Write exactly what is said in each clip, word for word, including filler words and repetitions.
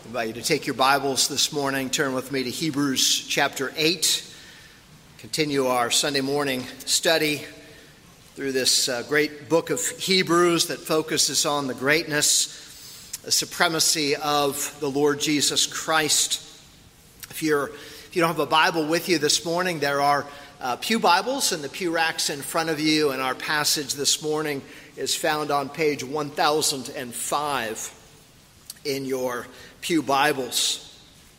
I invite you to take your Bibles this morning, turn with me to Hebrews chapter eight, continue our Sunday morning study through this uh, great book of Hebrews that focuses on the greatness, the supremacy of the Lord Jesus Christ. If you're if you don't have a Bible with you this morning, there are uh, pew Bibles in the pew racks in front of you, and our passage this morning is found on page one thousand five in your pew Bibles.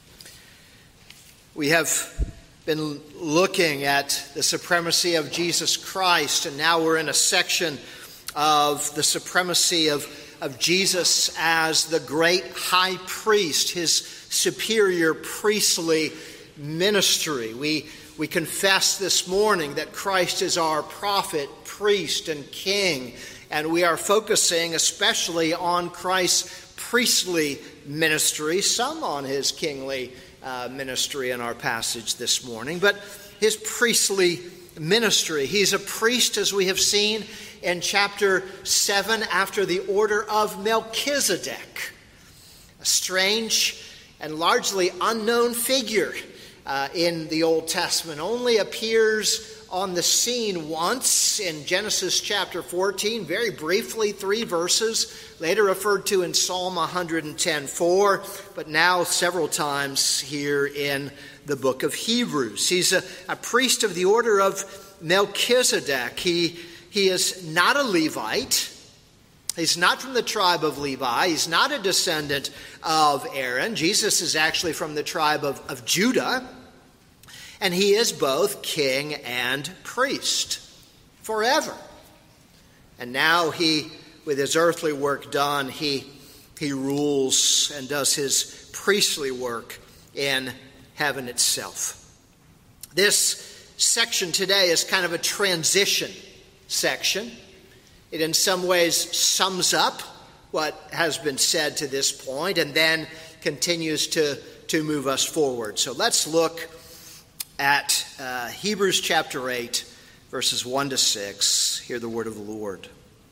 We have been looking at the supremacy of Jesus Christ, and now we're in a section of the supremacy of, of Jesus as the great high priest, his superior priestly ministry. We, we confess this morning that Christ is our prophet, priest, and king, and we are focusing especially on Christ's priestly ministry, some on his kingly uh, ministry in our passage this morning, but his priestly ministry. He's a priest, as we have seen in chapter seven, after the order of Melchizedek, a strange and largely unknown figure uh, in the Old Testament, only appears on the scene once in Genesis chapter fourteen, very briefly, three verses, later referred to in Psalm one ten four, but now several times here in the book of Hebrews. He's a, a priest of the order of Melchizedek. He, he is not a Levite. He's not from the tribe of Levi. He's not a descendant of Aaron. Jesus is actually from the tribe of, of Judah. And he is both king and priest forever. And now he, with his earthly work done, he, he rules and does his priestly work in heaven itself. This section today is kind of a transition section. It in some ways sums up what has been said to this point and then continues to, to move us forward. So let's look at uh, Hebrews chapter eight, verses one to six. Hear the word of the Lord.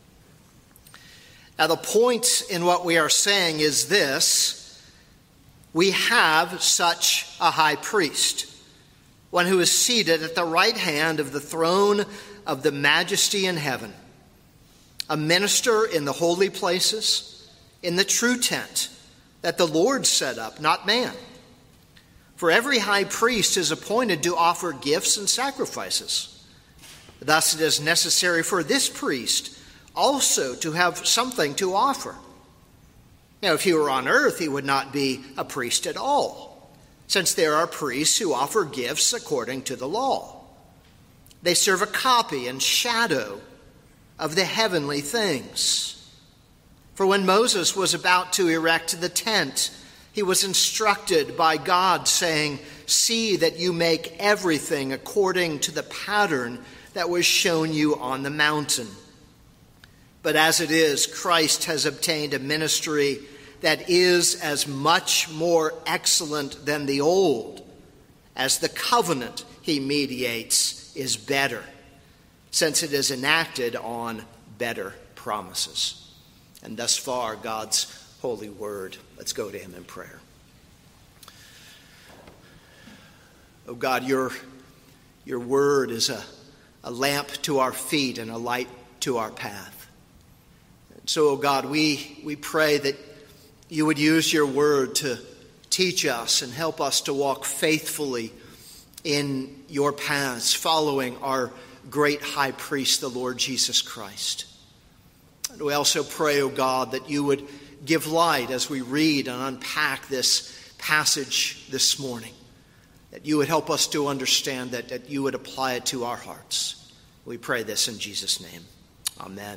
Now, the point in what we are saying is this: we have such a high priest, one who is seated at the right hand of the throne of the majesty in heaven, a minister in the holy places, in the true tent that the Lord set up, not man. For every high priest is appointed to offer gifts and sacrifices. Thus it is necessary for this priest also to have something to offer. Now, if he were on earth, he would not be a priest at all, since there are priests who offer gifts according to the law. They serve a copy and shadow of the heavenly things. For when Moses was about to erect the tent, he was instructed by God, saying, "See that you make everything according to the pattern that was shown you on the mountain." But as it is, Christ has obtained a ministry that is as much more excellent than the old, as the covenant he mediates is better, since it is enacted on better promises. And thus far, God's holy word. Let's go to him in prayer. Oh God, your, your word is a, a lamp to our feet and a light to our path. And so, oh God, we, we pray that you would use your word to teach us and help us to walk faithfully in your paths, following our great high priest, the Lord Jesus Christ. And we also pray, oh God, that you would give light as we read and unpack this passage this morning, that you would help us to understand that, that you would apply it to our hearts. We pray this in Jesus' name. Amen.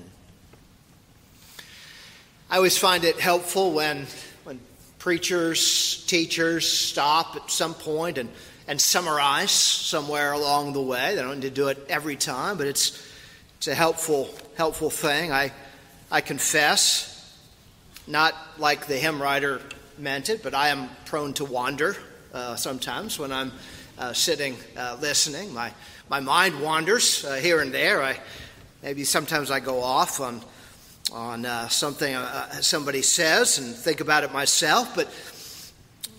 I always find it helpful when, when preachers, teachers stop at some point and, and summarize somewhere along the way. They don't need to do it every time, but it's, it's a helpful, helpful thing. I, I confess, not like the hymn writer meant it, but I am prone to wander uh, sometimes when I'm uh, sitting uh, listening. My my mind wanders uh, here and there. I maybe sometimes I go off on on uh, something uh, somebody says and think about it myself. But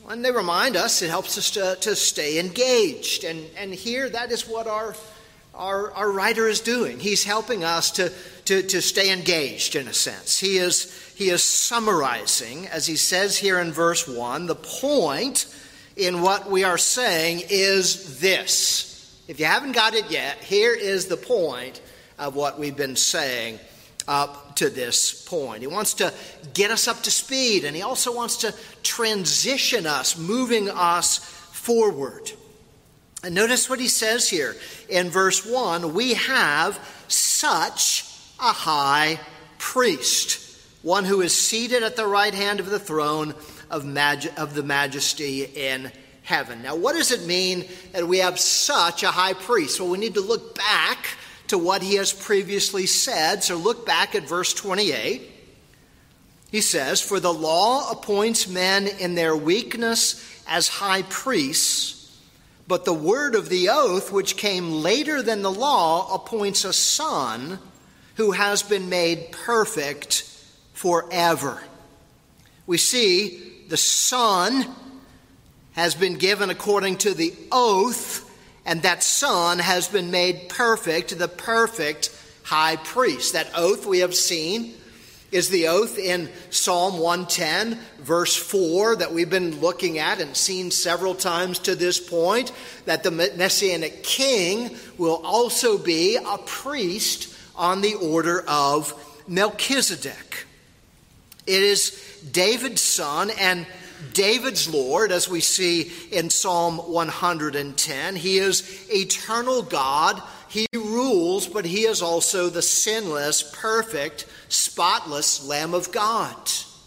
When they remind us, it helps us to, to stay engaged. And, and here, that is what our, our, our writer is doing. He's helping us to, to, to stay engaged, in a sense. He is, he is summarizing, as he says here in verse one, the point in what we are saying is this. If you haven't got it yet, here is the point of what we've been saying up to this point. He wants to get us up to speed, and he also wants to transition us, moving us forward. And notice what he says here in verse one, we have such a high priest, one who is seated at the right hand of the throne of, maj- of the majesty in heaven. Now, what does it mean that we have such a high priest? Well, we need to look back to what he has previously said. So look back at verse twenty-eight. He says, "For the law appoints men in their weakness as high priests, but the word of the oath, which came later than the law, appoints a son who has been made perfect forever." We see the son has been given according to the oath, and that son has been made perfect, the perfect high priest. That oath we have seen is the oath in Psalm one ten, verse four, that we've been looking at and seen several times to this point, that the Messianic king will also be a priest on the order of Melchizedek. It is David's son and David's Lord, as we see in Psalm one hundred ten. He is eternal God. He rules, but he is also the sinless, perfect, spotless Lamb of God.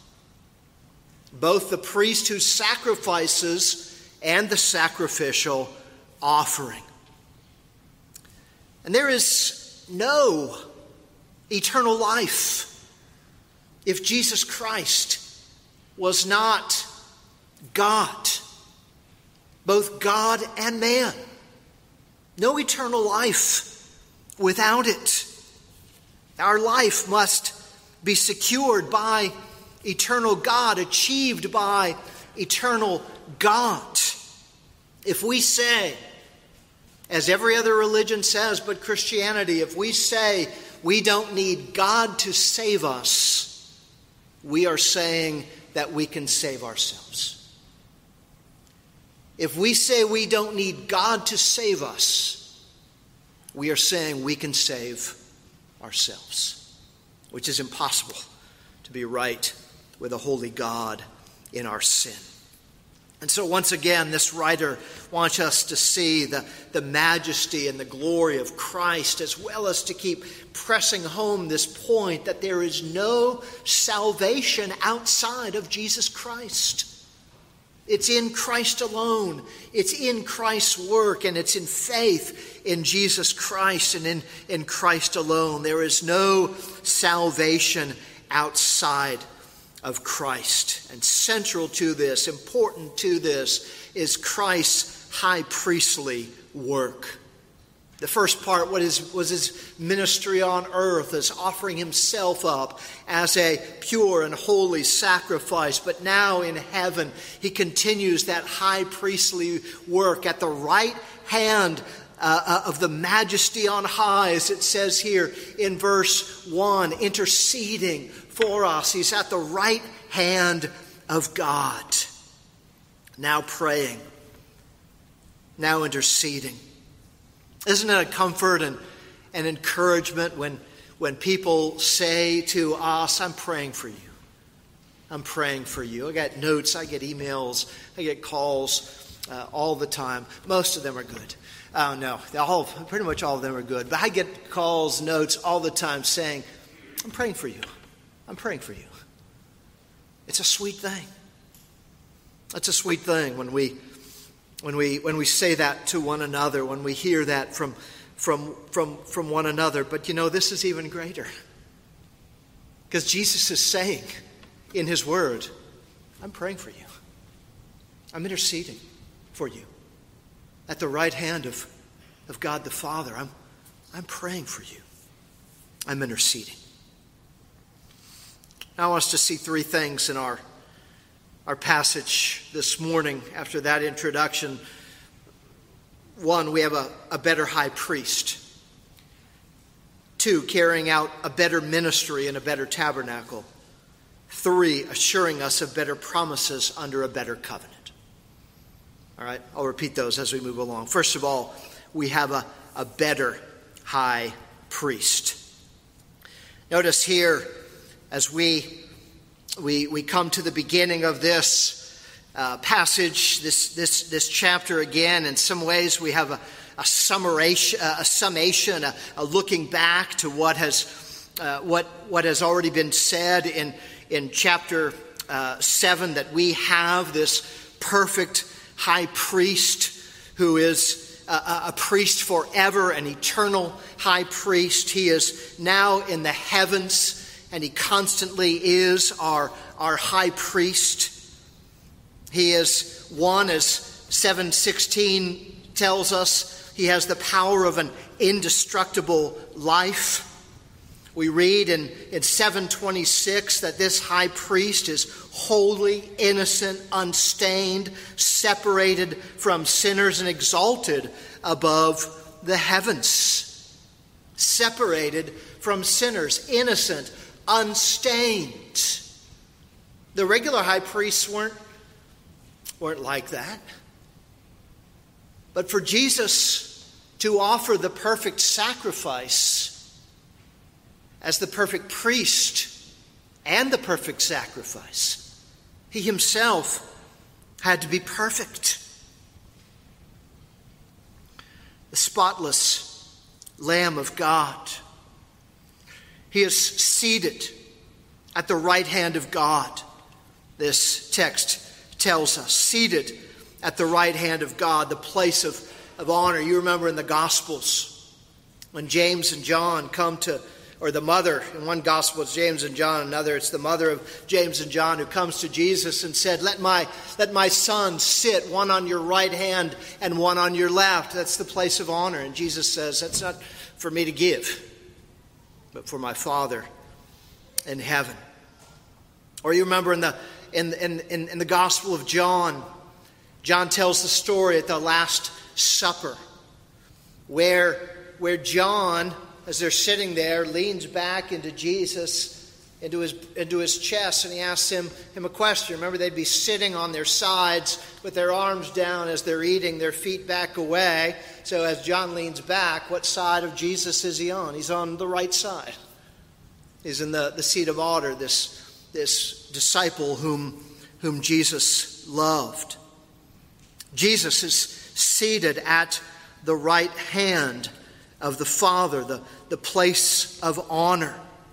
Both the priest who sacrifices and the sacrificial offering. And there is no eternal life if Jesus Christ was not God, both God and man. No eternal life without it. Our life must be secured by eternal God, achieved by eternal God. If we say, as every other religion says, but Christianity, if we say we don't need God to save us, we are saying that we can save ourselves. If we say we don't need God to save us, we are saying we can save ourselves, which is impossible to be right with a holy God in our sin. And so once again, this writer wants us to see the, the majesty and the glory of Christ, as well as to keep pressing home this point that there is no salvation outside of Jesus Christ. It's in Christ alone. It's in Christ's work, and it's in faith in Jesus Christ and in, in Christ alone. There is no salvation outside of Christ. And central to this, important to this, is Christ's high priestly work. The first part what is, was his ministry on earth, as offering himself up as a pure and holy sacrifice. But now in heaven, he continues that high priestly work at the right hand uh, of the majesty on high, as it says here in verse one, interceding for us. He's at the right hand of God, now praying, now interceding. Isn't it a comfort and an encouragement when, when people say to us, I'm praying for you. I'm praying for you. I get notes, I get emails, I get calls uh, all the time. Most of them are good. Oh, no, all, pretty much all of them are good. But I get calls, notes all the time saying, I'm praying for you. I'm praying for you. It's a sweet thing. It's a sweet thing when we When we when we say that to one another, when we hear that from, from, from, from one another. But you know, this is even greater. Because Jesus is saying in his word, I'm praying for you. I'm interceding for you. At the right hand of, of God the Father, I'm, I'm praying for you. I'm interceding. Now I want us to see three things in our, our passage this morning after that introduction. One, we have a, a better high priest. Two, carrying out a better ministry in a better tabernacle. Three, assuring us of better promises under a better covenant. All right, I'll repeat those as we move along. First of all, we have a, a better high priest. Notice here, as we we we come to the beginning of this uh, passage, this this this chapter again, in some ways we have a, a summation, a summation, a, a looking back to what has uh, what what has already been said in in chapter uh, seven, that we have this perfect high priest who is a, a priest forever, an eternal high priest. He is now in the heavens, and he constantly is our, our high priest. He is one, as seven sixteen tells us, he has the power of an indestructible life. We read in, in seven twenty-six that this high priest is holy, innocent, unstained, separated from sinners, and exalted above the heavens. Separated from sinners, innocent, unstained. The regular high priests weren't, weren't like that. But for Jesus to offer the perfect sacrifice as the perfect priest and the perfect sacrifice, he himself had to be perfect. The spotless Lamb of God. He is seated at the right hand of God, this text tells us. Seated at the right hand of God, the place of, of honor. You remember in the Gospels when James and John come to, or the mother, in one gospel it's James and John, another it's the mother of James and John, who comes to Jesus and said, let my, let my son sit, one on your right hand and one on your left. That's the place of honor. And Jesus says, that's not for me to give, but for my Father in heaven. Or you remember in the in in in, in the Gospel of John, John tells the story at the Last Supper, where where John, as they're sitting there, leans back into Jesus, into his into his chest, and he asks him him a question. Remember, they'd be sitting on their sides with their arms down as they're eating, their feet back away. So as John leans back, what side of Jesus is he on? He's on the right side. He's in the, the seat of honor, this, this disciple whom, whom Jesus loved. Jesus is seated at the right hand of the Father, the, the place of honor.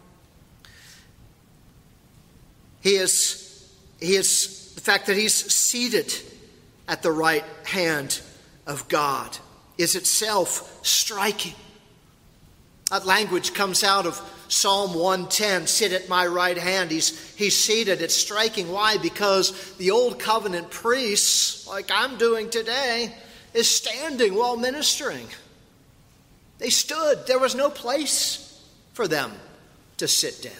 He is, he is, the fact that he's seated at the right hand of God is itself striking. That language comes out of Psalm one ten, sit at my right hand. He's, he's seated. It's striking. Why? Because the old covenant priests, like I'm doing today, is standing while ministering. They stood. There was no place for them to sit down.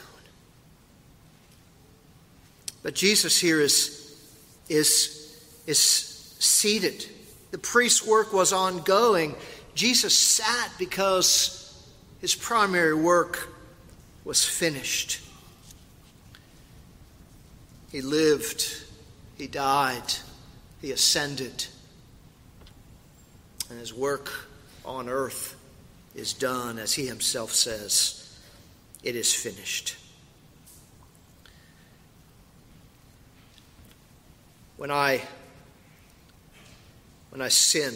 But Jesus here is, is, is seated. The priest's work was ongoing. Jesus sat because his primary work was finished. He lived, he died, he ascended, and his work on earth is done, as he himself says, it is finished. When I when I sin,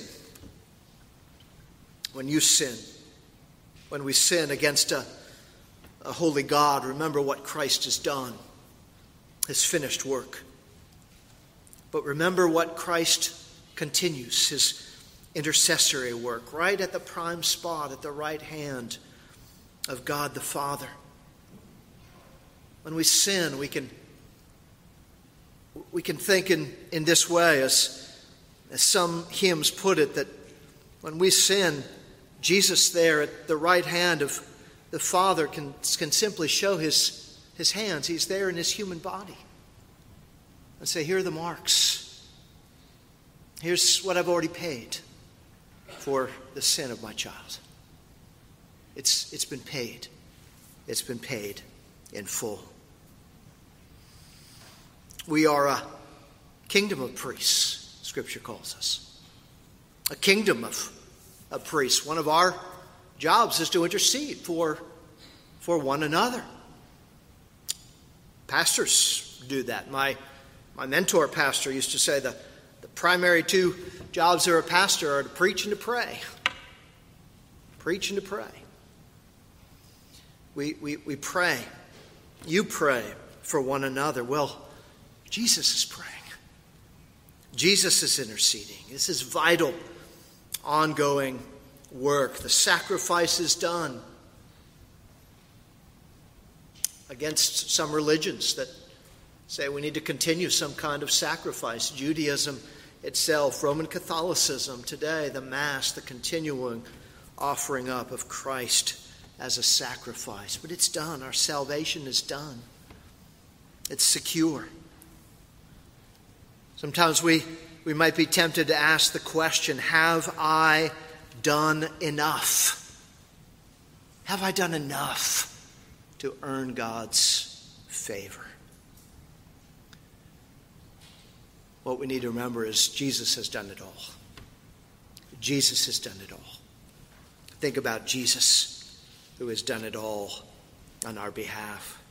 when you sin, when we sin against a, a holy God, remember what Christ has done, his finished work. But remember what Christ continues, his intercessory work, right at the prime spot, at the right hand of God the Father. When we sin, we can we can think in, in this way, as, as some hymns put it, that when we sin, Jesus there at the right hand of the Father can, can simply show his, his hands. He's there in his human body. and say, here are the marks. Here's what I've already paid for the sin of my child. It's, it's been paid. It's been paid in full. We are a kingdom of priests, Scripture calls us. A kingdom of, of priests. One of our jobs is to intercede for, for one another. Pastors do that. My, my mentor pastor used to say the, the primary two jobs of a pastor are to preach and to pray. Preach and to pray. We, we, we pray. You pray for one another. Well, Jesus is praying. Jesus is interceding. This is vital, ongoing work. The sacrifice is done. Against some religions that say we need to continue some kind of sacrifice. Judaism itself, Roman Catholicism today, the Mass, the continuing offering up of Christ as a sacrifice. But it's done. Our salvation is done. It's secure. Sometimes we, we might be tempted to ask the question, have I done enough? Have I done enough to earn God's favor? What we need to remember is Jesus has done it all. Jesus has done it all. Think about Jesus, who has done it all on our behalf.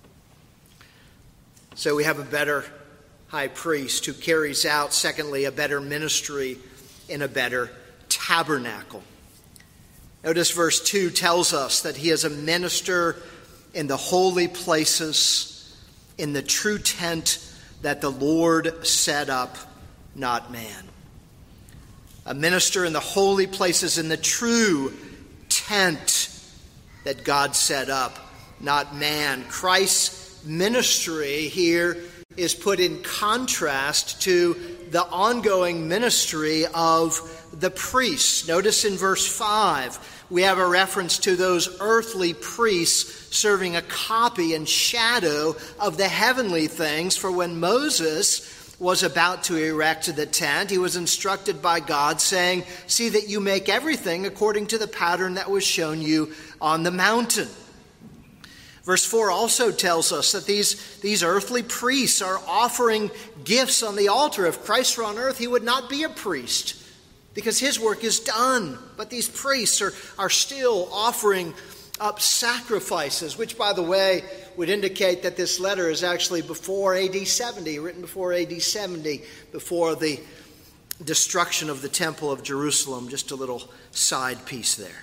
So we have a better high priest who carries out, secondly, a better ministry in a better tabernacle. Notice verse two tells us that he is a minister in the holy places, in the true tent that the Lord set up, not man. A minister in the holy places, in the true tent that God set up, not man. Christ's ministry here is put in contrast to the ongoing ministry of the priests. Notice in verse five, we have a reference to those earthly priests serving a copy and shadow of the heavenly things. For when Moses was about to erect the tent, he was instructed by God, saying, "See that you make everything according to the pattern that was shown you on the mountain." Verse four also tells us that these, these earthly priests are offering gifts on the altar. If Christ were on earth, he would not be a priest because his work is done. But these priests are, are still offering up sacrifices, which, by the way, would indicate that this letter is actually before A D seventy, written before A D seventy, before the destruction of the Temple of Jerusalem. Just a little side piece there.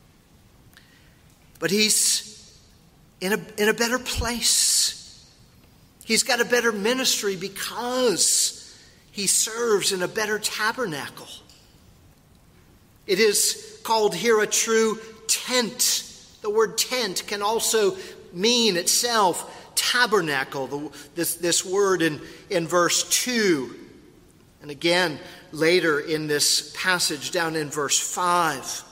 But he's in a, in a better place. He's got a better ministry because he serves in a better tabernacle. It is called here a true tent. The word tent can also mean itself tabernacle. The, this, this word in, in verse two. And again, later in this passage down in verse five.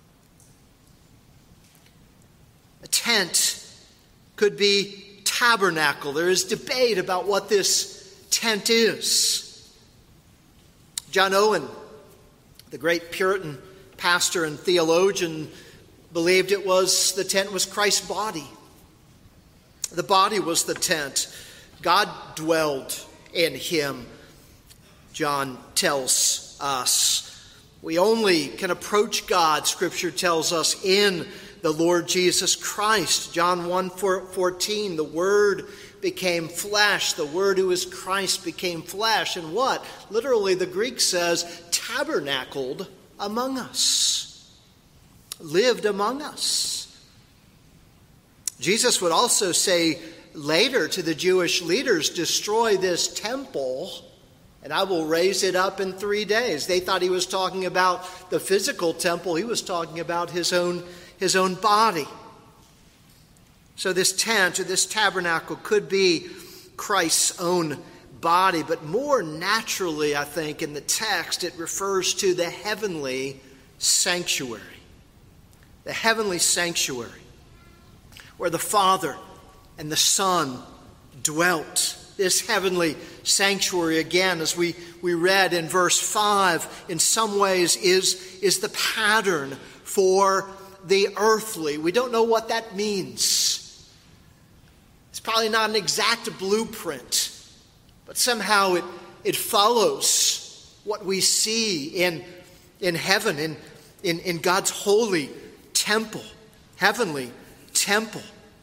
A tent could be tabernacle. There is debate about what this tent is. John Owen, the great Puritan pastor and theologian, believed it was the tent was Christ's body. The body was the tent. God dwelled in him, John tells us. We only can approach God, Scripture tells us, in the Lord Jesus Christ. John one fourteen, the Word became flesh. The Word who is Christ became flesh. And what? Literally, the Greek says, tabernacled among us. Lived among us. Jesus would also say later to the Jewish leaders, destroy this temple and I will raise it up in three days. They thought he was talking about the physical temple. He was talking about his own his own body. So this tent or this tabernacle could be Christ's own body, but more naturally, I think, in the text, it refers to the heavenly sanctuary. The heavenly sanctuary, where the Father and the Son dwelt this heavenly sanctuary, again, as we, we read in verse five, in some ways is, is the pattern for the earthly. We don't know what that means. It's probably not an exact blueprint, but somehow it, it follows what we see in, in heaven, in, in, in God's holy temple, heavenly temple.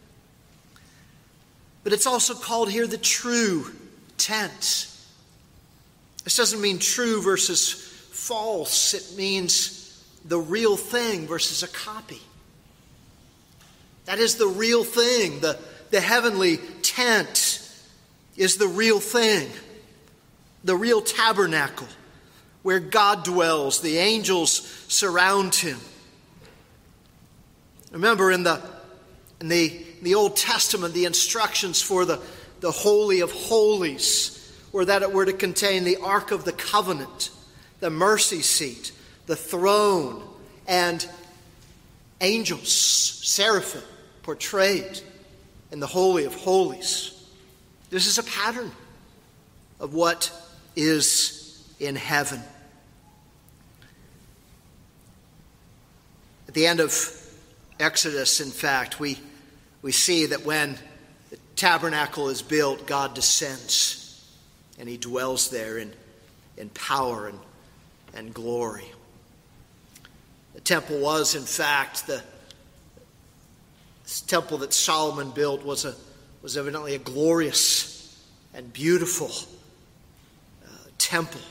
But it's also called here the true tent. This doesn't mean true versus false. It means the real thing versus a copy. That is the real thing. The, the heavenly tent is the real thing. The real tabernacle where God dwells. The angels surround him. Remember in the, in the, in the Old Testament, the instructions for the, the Holy of Holies were that it were to contain the Ark of the Covenant, the mercy seat, the throne, and angels, seraphim, portrayed in the Holy of Holies. This is a pattern of what is in heaven. At the end of Exodus, in fact, we, we see that when the tabernacle is built, God descends and he dwells there in, in power and, and glory. The temple was, in fact, the this temple that Solomon built was a was evidently a glorious and beautiful uh, temple.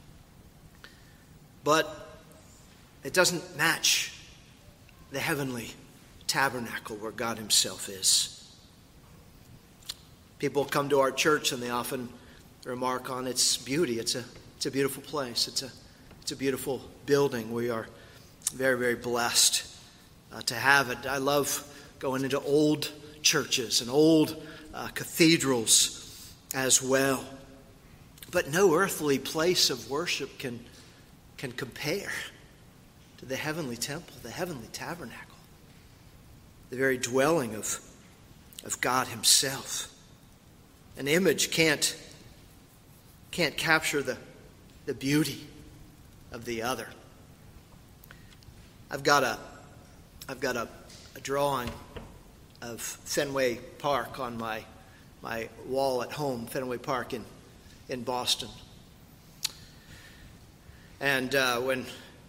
But it doesn't match the heavenly tabernacle where God himself is. People come to our church and they often remark on its beauty. It's a it's a beautiful place. It's a it's a beautiful building. We are very, very blessed uh, to have it. I love going into old churches and old uh, cathedrals as well. But no earthly place of worship can can compare to the heavenly temple, the heavenly tabernacle, the very dwelling of, of God himself. An image can't, can't capture the, the beauty of the other. I've got a, I've got a, a drawing of Fenway Park on my, my wall at home, Fenway Park in, in Boston. And uh, when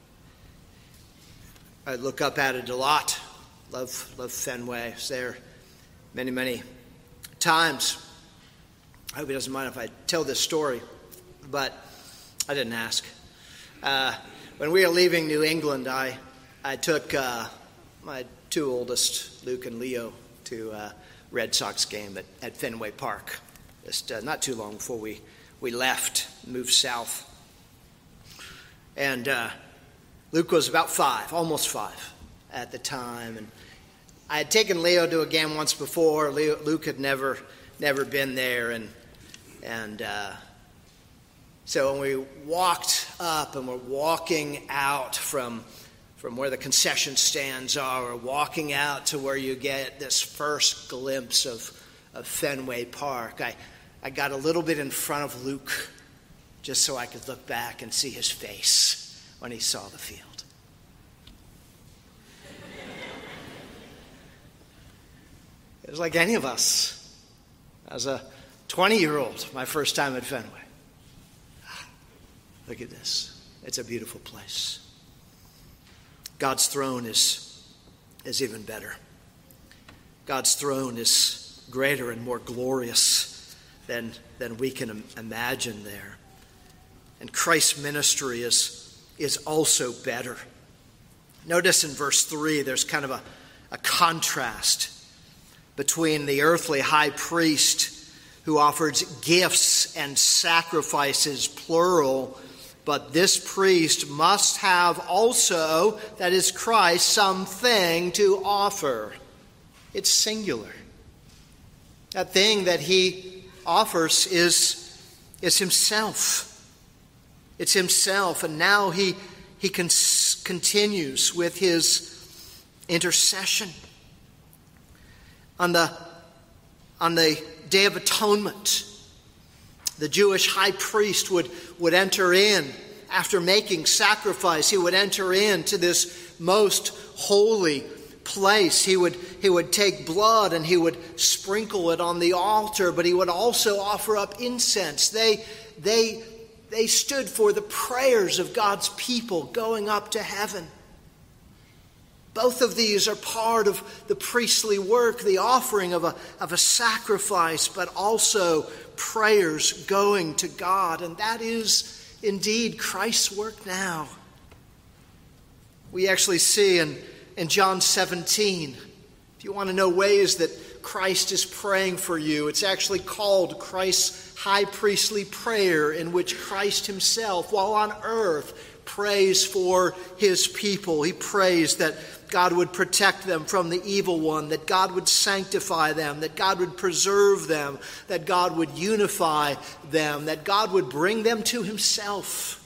I look up at it a lot, love love Fenway. I was there many, many times. I hope he doesn't mind if I tell this story, but I didn't ask. Uh, when we were leaving New England, I I took uh, my two oldest, Luke and Leo, to a Red Sox game at, at Fenway Park. Just uh, not too long before we, we left, moved south. And uh, Luke was about five, almost five at the time. And I had taken Leo to a game once before. Leo, Luke had never never been there. And and uh, so when we walked up and we're walking out from, from where the concession stands are, we're walking out to where you get this first glimpse of, of Fenway Park, I, I got a little bit in front of Luke just so I could look back and see his face when he saw the field. It was like any of us. As a twenty-year-old, my first time at Fenway. Look at this. It's a beautiful place. God's throne is, is even better. God's throne is greater and more glorious than, than we can imagine there. And Christ's ministry is, is also better. Notice in verse three, there's kind of a, a contrast between the earthly high priest who offers gifts and sacrifices, plural, but this priest must have also, that is Christ, something to offer. It's singular. That thing that he offers is, is himself. It's himself, and now he, he con- continues with his intercession. On the, on the Day of Atonement, The Jewish high priest would, would enter in after making sacrifice. He would enter into this most holy place. He would, he would take blood and he would sprinkle it on the altar, but he would also offer up incense. They, they, they stood for the prayers of God's people going up to heaven. Both of these are part of the priestly work, the offering of a, of a sacrifice, but also prayers going to God. And that is indeed Christ's work now. We actually see in, in John seventeen, if you want to know ways that Christ is praying for you, it's actually called Christ's high priestly prayer, in which Christ himself, while on earth, prays for his people. He prays that God would protect them from the evil one, that God would sanctify them, that God would preserve them, that God would unify them, that God would bring them to himself.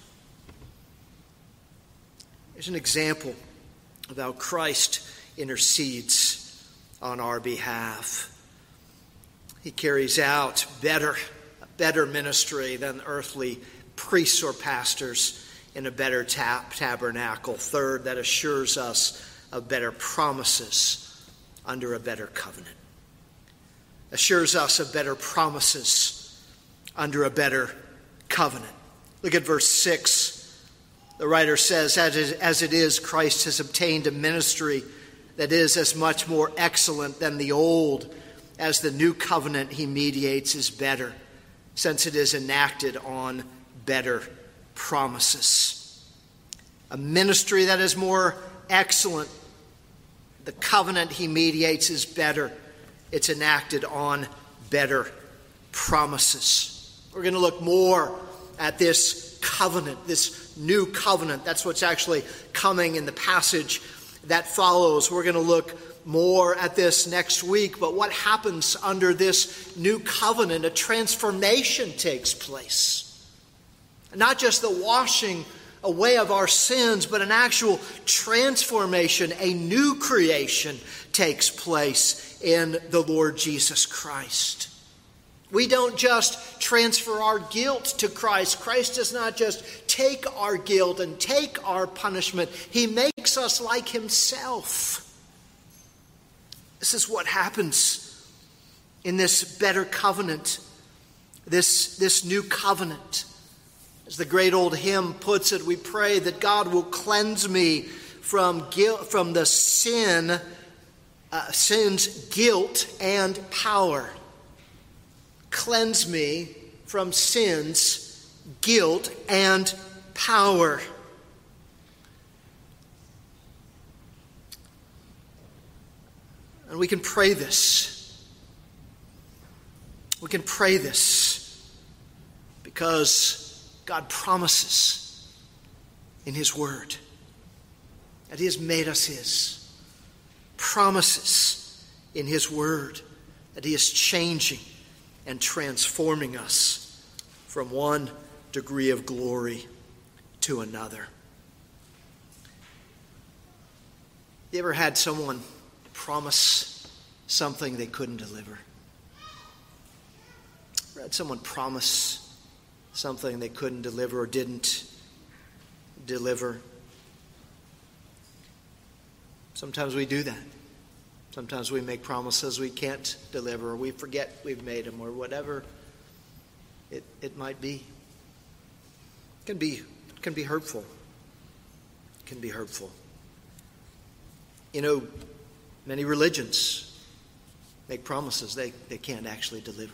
Here's an example of how Christ intercedes on our behalf. He carries out better, a better ministry than earthly priests or pastors in a better tab- tabernacle. Third, that assures us of better promises under a better covenant. Assures us of better promises under a better covenant. Look at verse six. The writer says, as it is, Christ has obtained a ministry that is as much more excellent than the old, as the new covenant he mediates is better, since it is enacted on better promises. A ministry that is more excellent. The covenant he mediates is better. It's enacted on better promises. We're going to look more at this covenant, this new covenant. That's what's actually coming in the passage that follows. We're going to look more at this next week. But what happens under this new covenant? A transformation takes place. Not just the washing away of our sins, but an actual transformation, a new creation takes place in the Lord Jesus Christ. We don't just transfer our guilt to Christ. Christ does not just take our guilt and take our punishment. He makes us like himself. This is what happens in this better covenant, this, this new covenant. As the great old hymn puts it, we pray that God will cleanse me from guilt, from the sin, uh, sin's guilt and power. Cleanse me from sin's guilt and power. And we can pray this. We can pray this because God promises in his word that he has made us his. Promises in his word that he is changing and transforming us from one degree of glory to another. You ever had someone promise something they couldn't deliver? Ever had someone promise something they couldn't deliver or didn't deliver? Sometimes we do that. Sometimes we make promises we can't deliver, or we forget we've made them, or whatever it, it might be. It can be, it can be hurtful. It can be hurtful. You know, many religions make promises they, they can't actually deliver.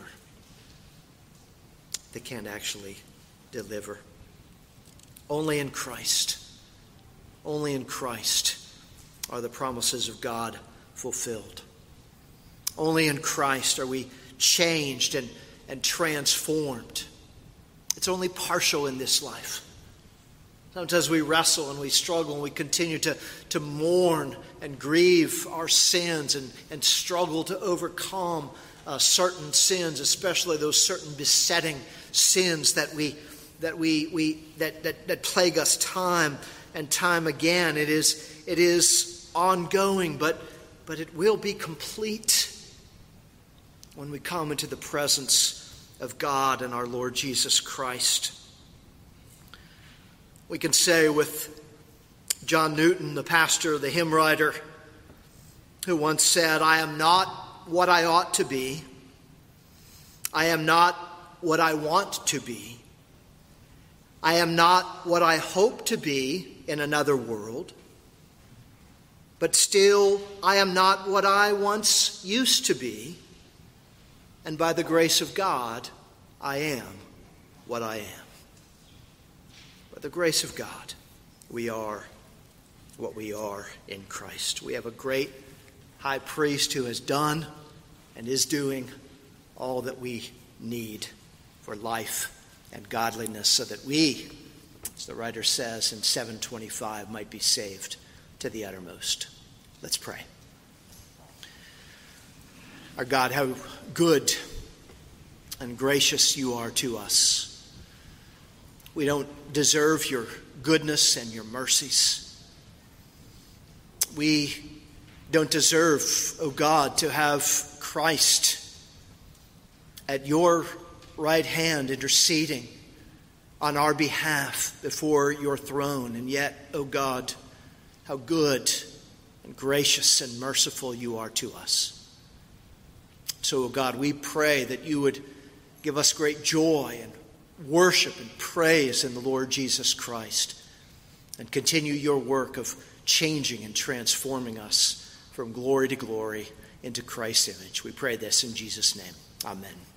They can't actually deliver. Only in Christ, only in Christ are the promises of God fulfilled. Only in Christ are we changed and, and transformed. It's only partial in this life. Sometimes we wrestle and we struggle and we continue to, to mourn and grieve our sins and, and struggle to overcome uh, certain sins, especially those certain besetting sins that we that we we that, that, that plague us time and time again. It is it is ongoing, but but it will be complete when we come into the presence of God and our Lord Jesus Christ. We can say with John Newton, the pastor, the hymn writer, who once said, "I am not what I ought to be. I am not what I want to be. I am not what I hope to be in another world. But still, I am not what I once used to be. And by the grace of God, I am what I am." By the grace of God, we are what we are in Christ. We have a great high priest who has done and is doing all that we need for life and godliness, so that we, as the writer says in seven twenty-five, might be saved to the uttermost. Let's pray. Our God, how good and gracious you are to us. We don't deserve your goodness and your mercies. We don't deserve, O God, to have Christ at your right hand interceding on our behalf before your throne. And yet, O God, how good and gracious and merciful you are to us. So, O God, we pray that you would give us great joy and worship and praise in the Lord Jesus Christ, and continue your work of changing and transforming us from glory to glory into Christ's image. We pray this in Jesus' name. Amen.